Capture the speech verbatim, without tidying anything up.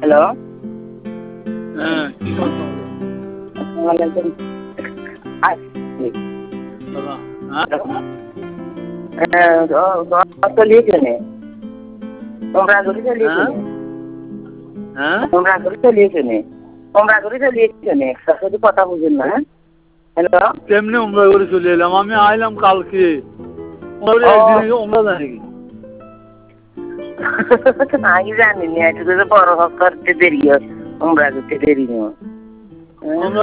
hello হ্যাঁ কি করছো আসসালামু আসছি বাবা হ্যাঁ চলিয়েছে নে তোমরা করে চলিয়েছে হ্যাঁ নে হ্যাঁ তোমরা করে চলিয়েছে নে তোমরা করে চলিয়েছে নে তার সাথে কথা বুঝেন না হ্যালো কেমনি উমরা করে চলে এলাম আমি আইলাম কালকে ওরে একদিন উমরা জানি কি আমি জানি না এটা তো বড় হক করতে দেরি হয় তোমরা করতে দেরি হয়